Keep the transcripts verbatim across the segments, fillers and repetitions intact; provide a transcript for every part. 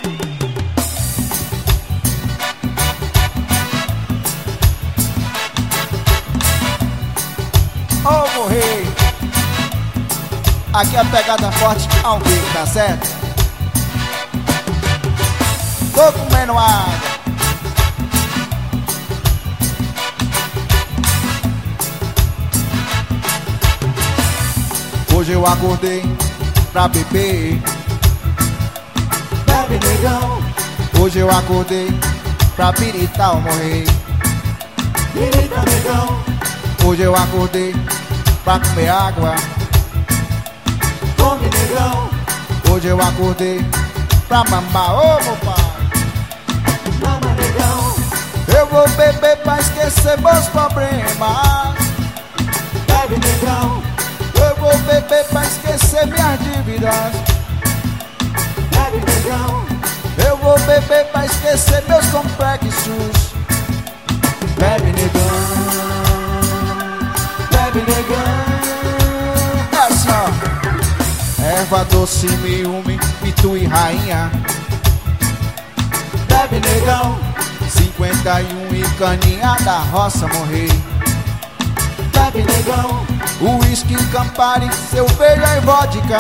Ou morrer. Aqui a pegada forte ao vivo, tá certo? Tô comendo água. Hoje eu acordei pra beber. Bebe, negão. Hoje eu acordei pra piritar ou morrer. Pirita, negão. Hoje eu acordei pra comer água. Come, negão. Hoje eu acordei pra mamar, ô meu pai. Mama, negão. Eu vou beber pra esquecer meus problemas. Bebe, negão. Eu vou beber pra esquecer minhas dívidas. Bebe, negão. Eu vou beber pra esquecer meus complexos. Bebe, negão. Bebe, negão. É assim, ó. Erva doce, miúme, pitu e rainha. Bebe, negão. Cinquenta e um e caninha da roça morrer. Bebe, negão. Uísque, Campari, cerveja e vodka.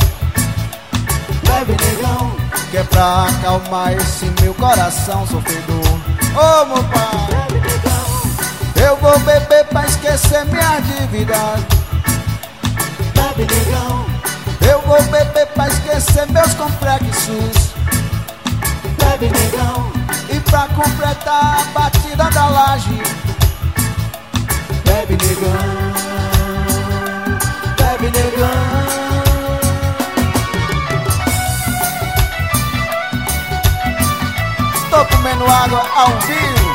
Bebe, negão. Que é pra acalmar esse meu coração sofredor. Ô meu pai, Bebe, negão. eu vou beber pra esquecer minhas dívidas. Bebe, negão. Eu vou beber pra esquecer meus complexos. Bebe, negão. E pra completar a batida da laje. Bebe, negão. Bebe, negão. Tô comendo água ao vivo.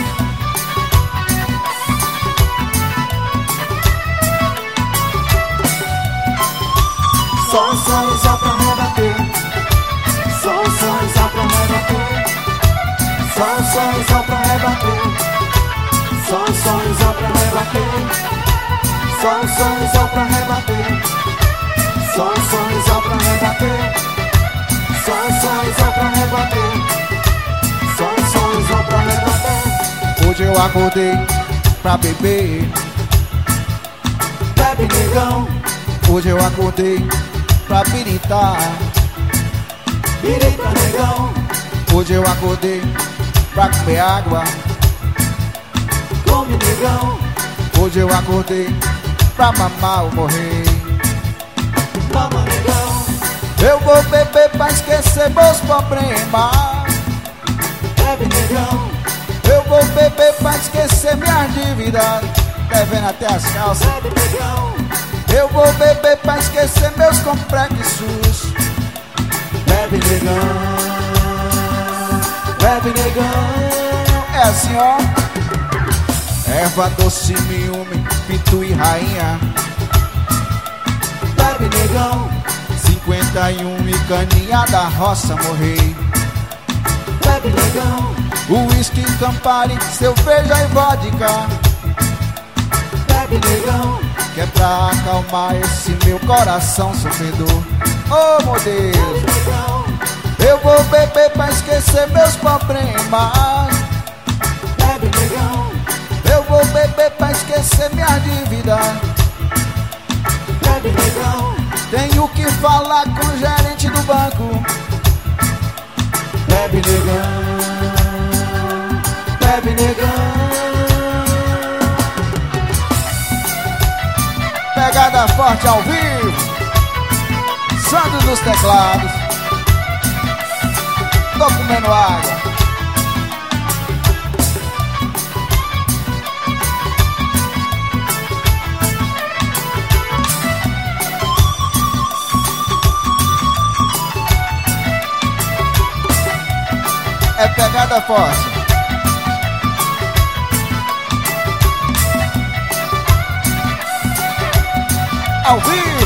Só um sonho só pra rebater. Só um sonho só pra rebater. Só um sonho só pra rebater. Só um sonho só pra rebater. Só um sonho só pra rebater. Só um sonho só pra rebater. Só um sonho só pra rebater. Só um sonho só pra rebater. Hoje eu acordei pra beber. Bebe, negão. Hoje eu acordei pra piritar. Pirita, negão. Hoje eu acordei pra comer água. Come, negão. Hoje eu acordei pra mamar ou morrer. Mama, negão. Eu vou beber pra esquecer meus problemas. Bebe, negão. Eu vou beber pra esquecer minhas dívidas. Devendo até as calças. Bebe, negão. Eu vou beber pra esquecer meus complexos. Bebe, negão. Bebe, negão. É assim, ó. Erva doce, miúme, pitu e rainha. Bebe, negão. Cinquenta e um e caninha da roça morrer. Bebe, negão. Uísque, Campari, cerveja e vodka. Bebe, negão. Que é pra acalmar esse meu coração sofredor. Oh meu Deus, Bebe, negão. eu vou beber pra esquecer meus problemas. Bebe, negão. Eu vou beber pra esquecer minha dívida. Bebe, negão. Tenho que falar com o gerente do banco. Bebe, negão. Bebe, negão. Pegada forte ao vivo. Sandro dos teclados. Tô comendo água. É pegada forte. Ao vivo.